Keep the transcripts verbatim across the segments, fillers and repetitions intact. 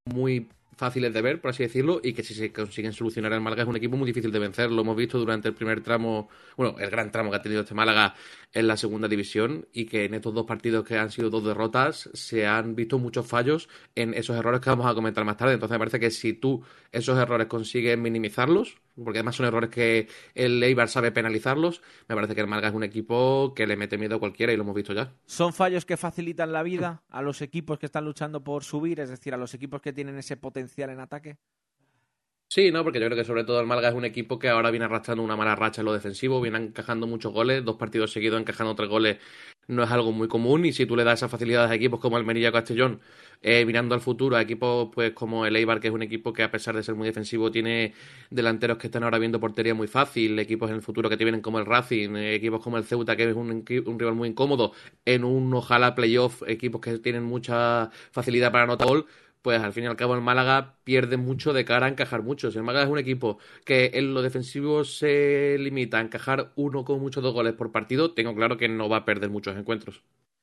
muy fáciles de ver, por así decirlo, y que si se consiguen solucionar el Málaga es un equipo muy difícil de vencer. Lo hemos visto durante el primer tramo, bueno, el gran tramo que ha tenido este Málaga en la segunda división, y que en estos dos partidos que han sido dos derrotas se han visto muchos fallos en esos errores que vamos a comentar más tarde. Entonces me parece que si tú esos errores consigues minimizarlos, porque además son errores que el Eibar sabe penalizarlos, me parece que el Málaga es un equipo que le mete miedo a cualquiera y lo hemos visto ya. ¿Son fallos que facilitan la vida a los equipos que están luchando por subir, es decir, a los equipos que tienen ese potencial en ataque? Sí, no, porque yo creo que sobre todo el Málaga es un equipo que ahora viene arrastrando una mala racha en lo defensivo, viene encajando muchos goles, dos partidos seguidos encajando tres goles no es algo muy común, y si tú le das esas facilidades a equipos como Almería o Castellón, eh, mirando al futuro, a equipos pues como el Eibar, que es un equipo que a pesar de ser muy defensivo tiene delanteros que están ahora viendo portería muy fácil, equipos en el futuro que te vienen como el Racing, eh, equipos como el Ceuta, que es un, un rival muy incómodo, en un ojalá playoff, equipos que tienen mucha facilidad para anotar gol, pues al fin y al cabo el Málaga pierde mucho de cara a encajar muchos. El Málaga es un equipo que en lo defensivo se limita a encajar uno con muchos dos goles por partido. Tengo claro que no va a perder muchos encuentros.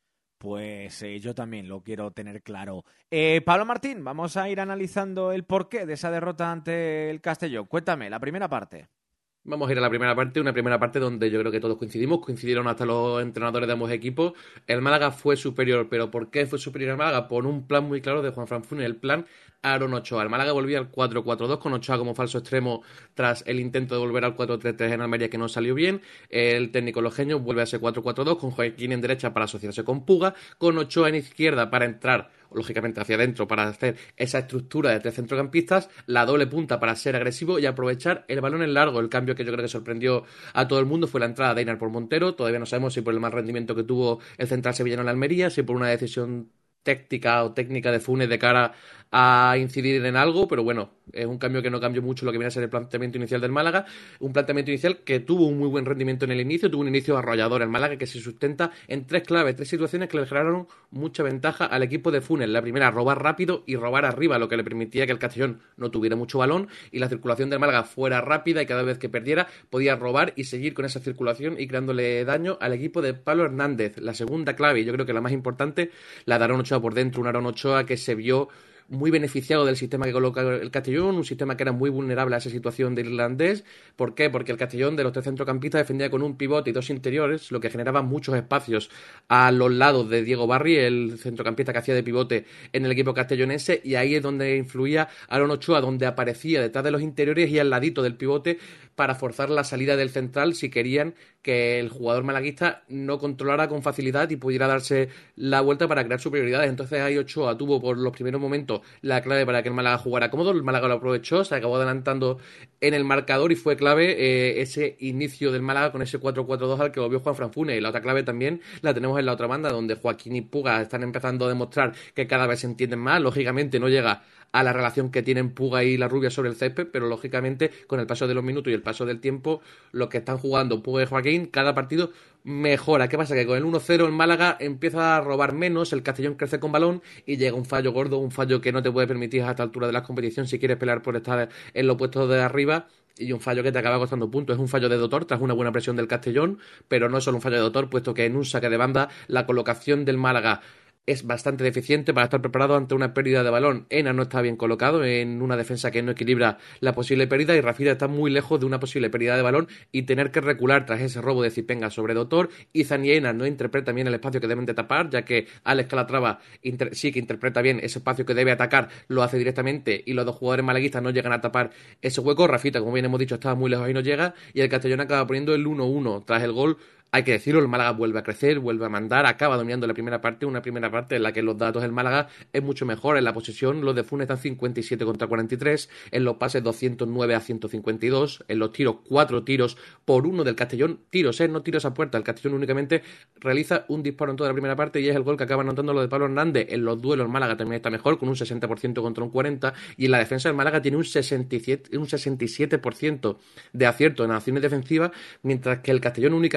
Pues eh, yo también lo quiero tener claro. Eh, Pablo Martín, vamos a ir analizando el porqué de esa derrota ante el Castellón. Cuéntame, la primera parte. Vamos a ir a la primera parte, una primera parte donde yo creo que todos coincidimos, coincidieron hasta los entrenadores de ambos equipos. El Málaga fue superior, pero ¿por qué fue superior al Málaga? Por un plan muy claro de Juan Fran Funes, el plan Aaron Ochoa. El Málaga volvía al cuatro cuatro dos con Ochoa como falso extremo tras el intento de volver al cuatro tres tres en Almería, que no salió bien. El técnico lojeño vuelve a ese cuatro cuatro dos con Joaquín en derecha para asociarse con Puga, con Ochoa en izquierda para entrar lógicamente hacia adentro para hacer esa estructura de tres centrocampistas, la doble punta para ser agresivo y aprovechar el balón en largo. El cambio que yo creo que sorprendió a todo el mundo fue la entrada de Einar por Montero. Todavía no sabemos si por el mal rendimiento que tuvo el central sevillano en la Almería, si por una decisión táctica o técnica de Funes de cara a incidir en algo, pero bueno, es un cambio que no cambió mucho lo que viene a ser el planteamiento inicial del Málaga, un planteamiento inicial que tuvo un muy buen rendimiento en el inicio, tuvo un inicio arrollador el Málaga que se sustenta en tres claves, tres situaciones que le generaron mucha ventaja al equipo de Funes. La primera, robar rápido y robar arriba, lo que le permitía que el Castellón no tuviera mucho balón y la circulación del Málaga fuera rápida, y cada vez que perdiera podía robar y seguir con esa circulación y creándole daño al equipo de Pablo Hernández. La segunda clave, y yo creo que la más importante, la de Aaron Ochoa por dentro, un Aaron Ochoa que se vio muy beneficiado del sistema que coloca el Castellón, un sistema que era muy vulnerable a esa situación del irlandés. ¿Por qué? Porque el Castellón de los tres centrocampistas defendía con un pivote y dos interiores, lo que generaba muchos espacios a los lados de Diego Barri, el centrocampista que hacía de pivote en el equipo castellonense, y ahí es donde influía Aaron Ochoa, donde aparecía detrás de los interiores y al ladito del pivote para forzar la salida del central si querían que el jugador malaguista no controlara con facilidad y pudiera darse la vuelta para crear superioridades. Entonces ahí Ochoa tuvo por los primeros momentos la clave para que el Málaga jugara cómodo, el Málaga lo aprovechó, se acabó adelantando en el marcador y fue clave eh, ese inicio del Málaga con ese cuatro cuatro dos al que volvió Juan Fran Funes. Y la otra clave también la tenemos en la otra banda, donde Joaquín y Puga están empezando a demostrar que cada vez se entienden más. Lógicamente no llega a la relación que tienen Puga y la Rubia sobre el césped, pero lógicamente con el paso de los minutos y el paso del tiempo, los que están jugando Puga y Joaquín, cada partido mejora. ¿Qué pasa? Que con el uno cero el Málaga empieza a robar menos, el Castellón crece con balón y llega un fallo gordo, un fallo que no te puede permitir a esta altura de la competición si quieres pelear por estar en los puestos de arriba, y un fallo que te acaba costando puntos. Es un fallo de Dotor tras una buena presión del Castellón, pero no es solo un fallo de Dotor, puesto que en un saque de banda la colocación del Málaga es bastante deficiente para estar preparado ante una pérdida de balón. Ena no está bien colocado en una defensa que no equilibra la posible pérdida, y Rafida está muy lejos de una posible pérdida de balón y tener que recular tras ese robo de Zipenga sobre Dotor. Izan y Ena no interpretan bien el espacio que deben de tapar, ya que Alex Calatrava inter- sí que interpreta bien ese espacio que debe atacar, lo hace directamente, y los dos jugadores malaguistas no llegan a tapar ese hueco. Rafita, como bien hemos dicho, estaba muy lejos y no llega, y el Castellón acaba poniendo el uno uno tras el gol. Hay que decirlo, el Málaga vuelve a crecer, vuelve a mandar, acaba dominando la primera parte, una primera parte en la que los datos del Málaga es mucho mejor. En la posesión los de Funes están cincuenta y siete contra cuarenta y tres, en los pases doscientos nueve a ciento cincuenta y dos, en los tiros cuatro tiros por uno del Castellón, tiros, ¿eh? No tiros a puerta. El Castellón únicamente realiza un disparo en toda la primera parte y es el gol que acaba anotando lo de Pablo Hernández. En los duelos el Málaga también está mejor, con un sesenta por ciento contra un cuarenta por ciento, y en la defensa del Málaga tiene un sesenta y siete, un sesenta y siete por ciento de acierto en acciones defensivas, mientras que el Castellón únicamente tiene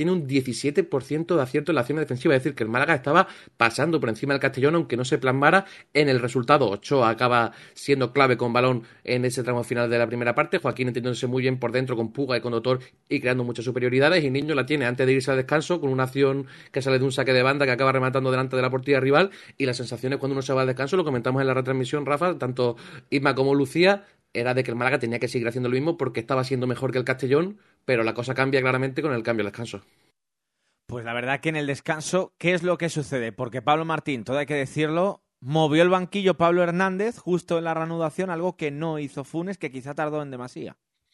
tiene un diecisiete por ciento de acierto en la acción defensiva, es decir, que el Málaga estaba pasando por encima del Castellón, aunque no se plasmara en el resultado. Ochoa acaba siendo clave con balón en ese tramo final de la primera parte, Joaquín entendiéndose muy bien por dentro con Puga y con Doctor y creando muchas superioridades, y Niño la tiene antes de irse al descanso con una acción que sale de un saque de banda que acaba rematando delante de la portería rival, y las sensaciones cuando uno se va al descanso, lo comentamos en la retransmisión, Rafa, tanto Isma como Lucía, era de que el Málaga tenía que seguir haciendo lo mismo porque estaba siendo mejor que el Castellón, pero la cosa cambia claramente con el cambio al descanso. Pues la verdad que en el descanso, ¿qué es lo que sucede? Porque Pablo Martín, todo hay que decirlo, movió el banquillo Pablo Hernández justo en la reanudación, algo que no hizo Funes, que quizá tardó en demasía.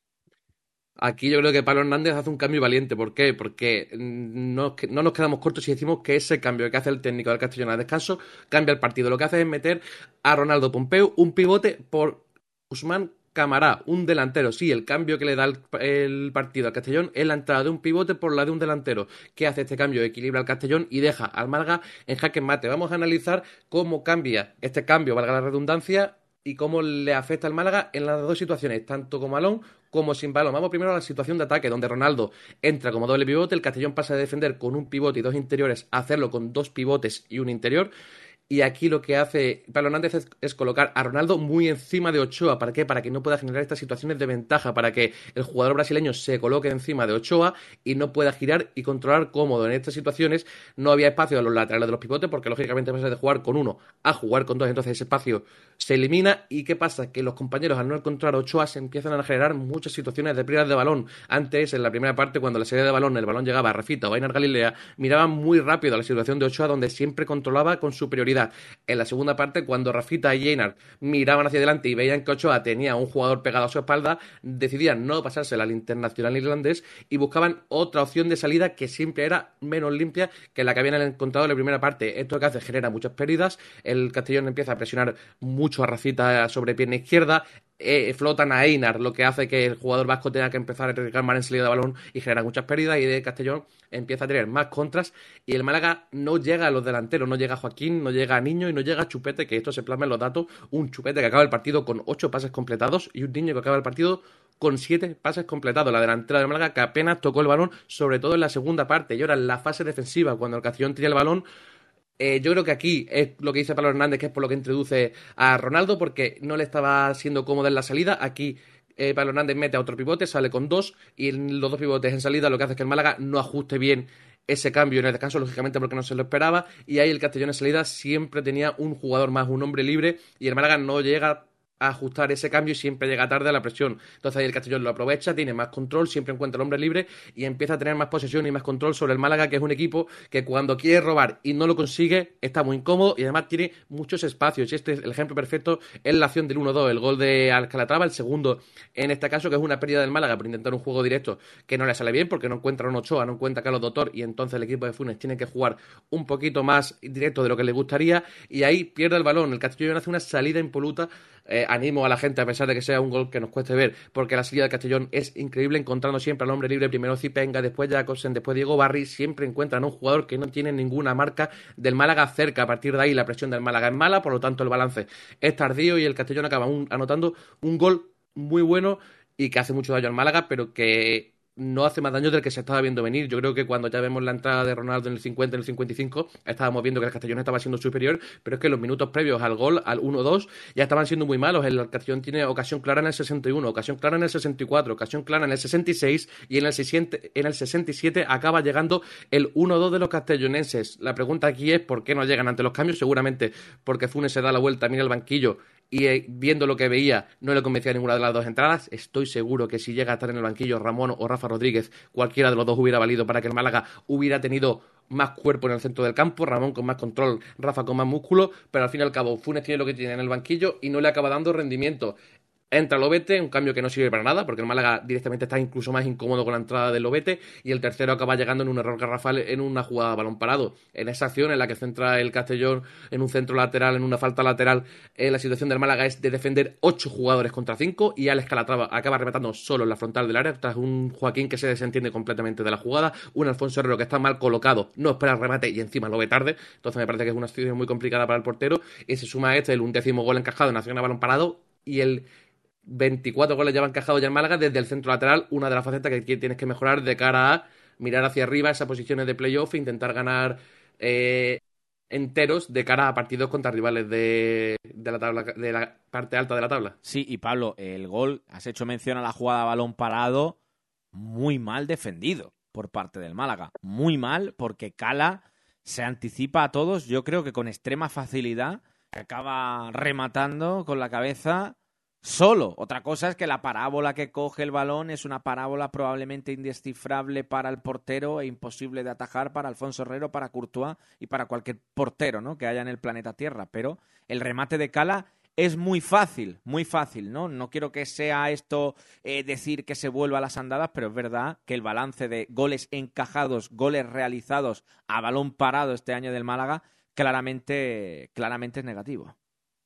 Aquí yo creo que Pablo Hernández hace un cambio valiente. ¿Por qué? Porque no, no nos quedamos cortos si decimos que ese cambio que hace el técnico del Castellón al descanso cambia el partido. Lo que hace es meter a Ronaldo Pompeu, un pivote, por Usman Camará, un delantero. Sí, el cambio que le da el, el partido al Castellón es la entrada de un pivote por la de un delantero. ¿Qué hace este cambio? Equilibra al Castellón y deja al Málaga en jaque mate. Vamos a analizar cómo cambia este cambio, valga la redundancia, y cómo le afecta al Málaga en las dos situaciones, tanto con balón como sin balón. Vamos primero a la situación de ataque, donde Ronaldo entra como doble pivote, el Castellón pasa de defender con un pivote y dos interiores a hacerlo con dos pivotes y un interior. Y aquí lo que hace Pablo Hernández es, es colocar a Ronaldo muy encima de Ochoa. ¿Para qué? Para que no pueda generar estas situaciones de ventaja, para que el jugador brasileño se coloque encima de Ochoa y no pueda girar y controlar cómodo. En estas situaciones no había espacio a los laterales de los pivotes, porque lógicamente pasa de jugar con uno a jugar con dos, entonces ese espacio se elimina. ¿Y qué pasa? Que los compañeros, al no encontrar a Ochoa, se empiezan a generar muchas situaciones de pérdidas de balón. Antes, en la primera parte, cuando la serie de balón, el balón llegaba a Rafita o a Ainar Galilea, miraban muy rápido a la situación de Ochoa, donde siempre controlaba con superioridad. En la segunda parte, cuando Rafita y Einar miraban hacia adelante y veían que Ochoa tenía un jugador pegado a su espalda, decidían no pasársela al internacional irlandés y buscaban otra opción de salida que siempre era menos limpia que la que habían encontrado en la primera parte. Esto que hace genera muchas pérdidas, el Castellón empieza a presionar mucho a Rafita sobre pierna izquierda, eh, flotan a Einar, lo que hace que el jugador vasco tenga que empezar a arriesgar más en salida de balón y genera muchas pérdidas, y de Castellón empieza a tener más contras, y el Málaga no llega a los delanteros, no llega a Joaquín, no llega a Niño y no llega a Chupete, que esto se plasma en los datos. Un Chupete que acaba el partido con ocho pases completados y un Niño que acaba el partido con siete pases completados. La delantera del Málaga que apenas tocó el balón, sobre todo en la segunda parte, y ahora en la fase defensiva, cuando el Castellón tenía el balón. Eh, yo creo que aquí es lo que dice Pablo Hernández, que es por lo que introduce a Ronaldo, porque no le estaba siendo cómodo en la salida. Aquí eh, Pablo Hernández mete a otro pivote, sale con dos, y en los dos pivotes en salida lo que hace es que el Málaga no ajuste bien ese cambio en el descanso, lógicamente porque no se lo esperaba, y ahí el Castellón en salida siempre tenía un jugador más, un hombre libre, y el Málaga no llega a ajustar ese cambio y siempre llega tarde a la presión. Entonces ahí el Castellón lo aprovecha, tiene más control, siempre encuentra el hombre libre y empieza a tener más posesión y más control sobre el Málaga, que es un equipo que cuando quiere robar y no lo consigue está muy incómodo y además tiene muchos espacios. Y este es el ejemplo perfecto, es la acción del uno dos, el gol de Alcalatrava, el segundo en este caso, que es una pérdida del Málaga por intentar un juego directo que no le sale bien porque no encuentra a un Ochoa, no encuentra a Carlos Doctor, y entonces el equipo de Funes tiene que jugar un poquito más directo de lo que le gustaría, y ahí pierde el balón. El Castellón hace una salida impoluta. Eh, animo a la gente, a pesar de que sea un gol que nos cueste ver, porque la salida del Castellón es increíble, encontrando siempre al hombre libre, primero Zipenga, después Jacobsen, después Diego Barri, siempre encuentran a un jugador que no tiene ninguna marca del Málaga cerca. A partir de ahí la presión del Málaga es mala, por lo tanto el balance es tardío y el Castellón acaba un, anotando un gol muy bueno y que hace mucho daño al Málaga, pero que no hace más daño del que se estaba viendo venir. Yo creo que cuando ya vemos la entrada de Ronaldo en el cincuenta, en el cincuenta y cinco, estábamos viendo que el Castellón estaba siendo superior, pero es que los minutos previos al gol, al uno dos, ya estaban siendo muy malos. El Castellón tiene ocasión clara en el sesenta y uno, ocasión clara en el sesenta y cuatro, ocasión clara en el sesenta y seis, y en el sesenta, en el sesenta y siete acaba llegando el uno dos de los castellonenses. La pregunta aquí es ¿por qué no llegan ante los cambios? Seguramente porque Funes se da la vuelta, mira el banquillo y eh, viendo lo que veía no le convencía ninguna de las dos entradas. Estoy seguro que si llega a estar en el banquillo Ramón o Rafa Rodríguez, cualquiera de los dos hubiera valido para que el Málaga hubiera tenido más cuerpo en el centro del campo, Ramón con más control, Rafa con más músculo, pero al fin y al cabo Funes tiene lo que tiene en el banquillo y no le acaba dando rendimiento. Entra Lobete, un cambio que no sirve para nada, porque el Málaga directamente está incluso más incómodo con la entrada de Lobete, y el tercero acaba llegando en un error garrafal en una jugada de balón parado. En esa acción en la que centra el Castellón en un centro lateral, en una falta lateral, eh, la situación del Málaga es de defender ocho jugadores contra cinco, y Alex Calatrava acaba rematando solo en la frontal del área, tras un Joaquín que se desentiende completamente de la jugada, un Alfonso Herrero que está mal colocado, no espera el remate y encima lo ve tarde. Entonces me parece que es una situación muy complicada para el portero, y se suma a este el undécimo gol encajado en acción a balón parado, y el veinticuatro goles ya van encajados ya en Málaga desde el centro lateral, una de las facetas que tienes que mejorar de cara a mirar hacia arriba esas posiciones de playoff e intentar ganar eh, enteros de cara a partidos contra rivales de, de la tabla, de la parte alta de la tabla. Sí, y Pablo, el gol, has hecho mención a la jugada a balón parado, muy mal defendido por parte del Málaga. Muy mal, porque Cala se anticipa a todos, yo creo que con extrema facilidad, acaba rematando con la cabeza solo. Otra cosa es que la parábola que coge el balón es una parábola probablemente indescifrable para el portero e imposible de atajar para Alfonso Herrero, para Courtois y para cualquier portero, ¿no?, que haya en el planeta Tierra. Pero el remate de Cala es muy fácil, muy fácil, ¿no? No quiero que sea esto eh, decir que se vuelva a las andadas, pero es verdad que el balance de goles encajados, goles realizados a balón parado este año del Málaga, claramente, claramente es negativo.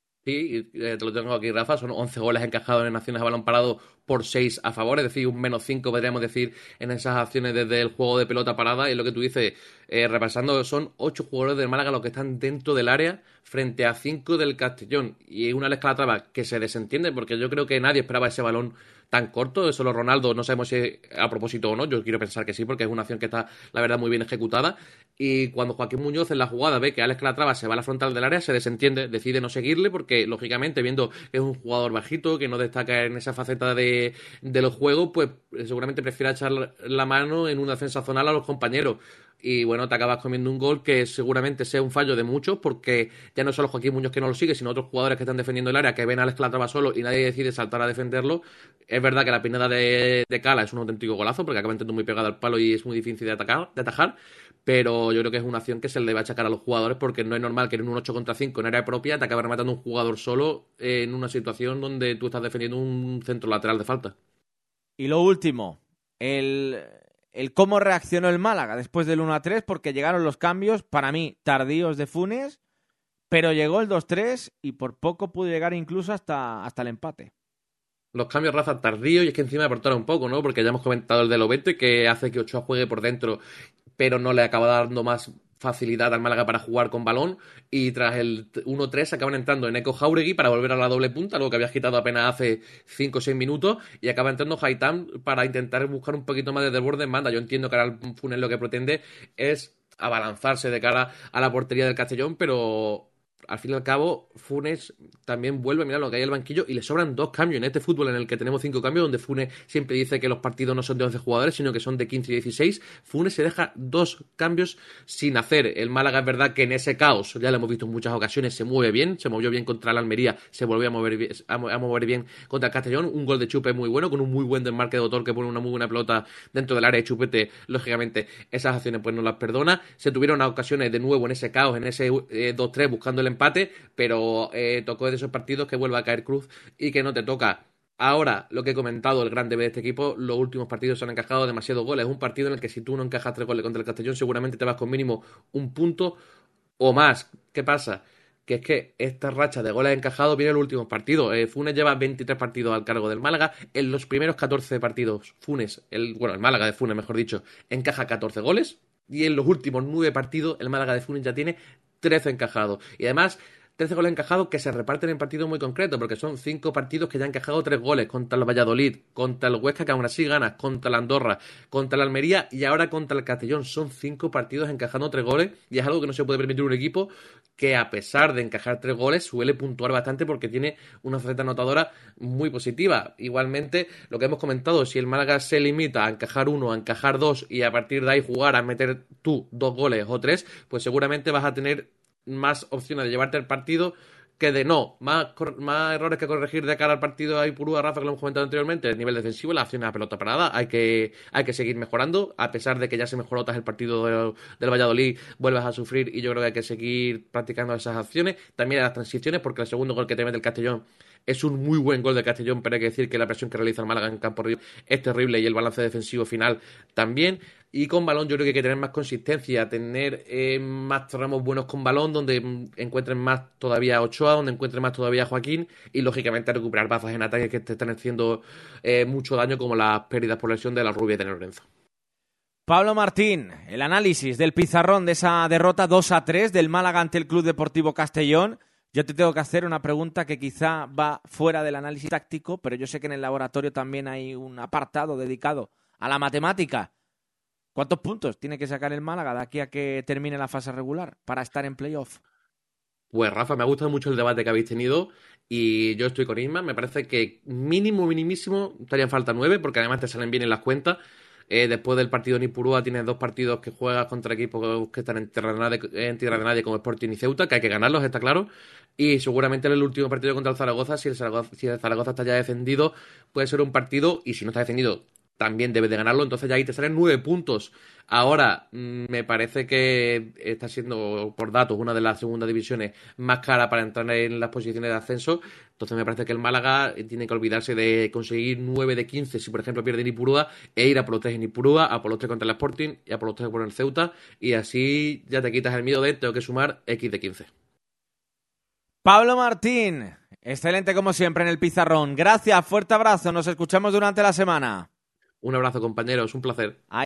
Sí, eh, te lo tengo aquí, Rafa. Son once goles encajados en acciones a balón parado por seis a favor, es decir, un menos cinco podríamos decir en esas acciones desde el juego de pelota parada. Y lo que tú dices, eh, repasando, son ocho jugadores del Málaga los que están dentro del área frente a cinco del Castellón. Y una Alex Calatrava que se desentiende porque yo creo que nadie esperaba ese balón tan corto. Solo Ronaldo, no sabemos si a propósito o no. Yo quiero pensar que sí, porque es una acción que está, la verdad, muy bien ejecutada. Y cuando Joaquín Muñoz en la jugada ve que Alex Calatrava se va a la frontal del área, se desentiende, decide no seguirle porque, lógicamente, viendo que es un jugador bajito, que no destaca en esa faceta de, de los juegos, pues seguramente prefiere echar la mano en una defensa zonal a los compañeros. Y bueno, te acabas comiendo un gol que seguramente sea un fallo de muchos, porque ya no solo Joaquín Muñoz que no lo sigue, sino otros jugadores que están defendiendo el área, que ven a Alex Calatrava solo y nadie decide saltar a defenderlo. Es verdad que la pinada de, de Cala es un auténtico golazo, porque acaba entrando muy pegado al palo y es muy difícil de, atacar, de atajar, pero yo creo que es una acción que se le debe achacar a los jugadores, porque no es normal que en un ocho contra cinco en área propia te acabe rematando un jugador solo en una situación donde tú estás defendiendo un centro lateral de falta. Y lo último, el, el cómo reaccionó el Málaga después del uno a tres, porque llegaron los cambios, para mí, tardíos de Funes, pero llegó el dos tres y por poco pudo llegar incluso hasta, hasta el empate. Los cambios, Rafa, tardíos, y es que encima aportaron un poco, ¿no? Porque ya hemos comentado el de Lovete, que hace que Ochoa juegue por dentro, pero no le acaba dando más facilidad al Málaga para jugar con balón. Y tras el uno tres acaban entrando Eneco Jauregui para volver a la doble punta, algo que había quitado apenas hace cinco o seis minutos. Y acaba entrando Haitham para intentar buscar un poquito más de desborde en banda. Yo entiendo que ahora el Funes lo que pretende es abalanzarse de cara a la portería del Castellón, pero al fin y al cabo, Funes también vuelve a mirar lo que hay en el banquillo y le sobran dos cambios en este fútbol en el que tenemos cinco cambios, donde Funes siempre dice que los partidos no son de once jugadores, sino que son de quince y dieciséis. Funes se deja dos cambios sin hacer. El Málaga es verdad que en ese caos, ya lo hemos visto en muchas ocasiones, se mueve bien, se movió bien contra el Almería, se volvió a mover bien, a mover bien contra el Castellón. Un gol de Chupe muy bueno, con un muy buen desmarque de Autor que pone una muy buena pelota dentro del área de Chupete. Lógicamente, esas acciones pues no las perdona. Se tuvieron ocasiones de nuevo en ese caos, en ese eh, dos tres, buscando el empate, pero eh, tocó de esos partidos que vuelva a caer Cruz y que no te toca. Ahora, lo que he comentado, el gran debe de este equipo, los últimos partidos se han encajado demasiados goles. Es un partido en el que si tú no encajas tres goles contra el Castellón, seguramente te vas con mínimo un punto o más. ¿Qué pasa? Que es que esta racha de goles encajados viene en los últimos partidos. Eh, Funes lleva veintitrés partidos al cargo del Málaga. En los primeros catorce partidos, Funes, el, bueno, el Málaga de Funes, mejor dicho, encaja catorce goles. Y en los últimos nueve partidos, el Málaga de Funes ya tiene trece encajados. Y además, trece goles encajados que se reparten en partidos muy concretos, porque son cinco partidos que ya han encajado tres goles, contra el Valladolid, contra el Huesca, que aún así ganas, contra el Andorra, contra el Almería y ahora contra el Castellón. Son cinco partidos encajando tres goles, y es algo que no se puede permitir un equipo que, a pesar de encajar tres goles, suele puntuar bastante porque tiene una faceta anotadora muy positiva. Igualmente, lo que hemos comentado, si el Málaga se limita a encajar uno, a encajar dos y a partir de ahí jugar a meter tú dos goles o tres, pues seguramente vas a tener más opciones de llevarte el partido que de no. Más, más errores que corregir de cara al partido hay Purúa, Rafa, que lo hemos comentado anteriormente. El nivel defensivo, la acción a pelota parada, hay que, hay que seguir mejorando, a pesar de que ya se mejoró tras el partido del, del Valladolid, vuelves a sufrir y yo creo que hay que seguir practicando esas acciones. También las transiciones, porque el segundo gol que te mete el Castellón es un muy buen gol de Castellón, pero hay que decir que la presión que realiza el Málaga en campo río es terrible y el balance defensivo final también. Y con balón yo creo que hay que tener más consistencia, tener eh, más tramos buenos con balón, donde mm, encuentren más todavía a Ochoa, donde encuentren más todavía a Joaquín, y lógicamente recuperar bazas en ataque que te están haciendo eh, mucho daño, como las pérdidas por lesión de la Rubia y de Lorenzo. Pablo Martín, el análisis del pizarrón de esa derrota dos a tres del Málaga ante el Club Deportivo Castellón. Yo te tengo que hacer una pregunta que quizá va fuera del análisis táctico, pero yo sé que en el laboratorio también hay un apartado dedicado a la matemática. ¿Cuántos puntos tiene que sacar el Málaga de aquí a que termine la fase regular para estar en playoff? Pues Rafa, me ha gustado mucho el debate que habéis tenido y yo estoy con Isma. Me parece que mínimo, minimísimo, estarían falta nueve, porque además te salen bien en las cuentas. Eh, después del partido en Ipurúa tienes dos partidos que juegas contra equipos que están en tierra de nadie, en tierra de nadie como Sporting y Ceuta, que hay que ganarlos, está claro. Y seguramente en el último partido contra el Zaragoza, si el Zaragoza, si el Zaragoza está ya defendido, puede ser un partido, y si no está defendido, también debes de ganarlo. Entonces ya ahí te salen nueve puntos. Ahora, mm, me parece que está siendo, por datos, una de las segundas divisiones más cara para entrar en las posiciones de ascenso. Entonces me parece que el Málaga tiene que olvidarse de conseguir nueve de quince si por ejemplo pierde en Ipurúa, e ir a por los tres en Ipurúa, a por los tres contra el Sporting y a por los tres por el Ceuta, y así ya te quitas el miedo de tengo que sumar X de quince. Pablo Martín, excelente como siempre en el pizarrón. Gracias, fuerte abrazo, nos escuchamos durante la semana. Un abrazo, compañeros, un placer.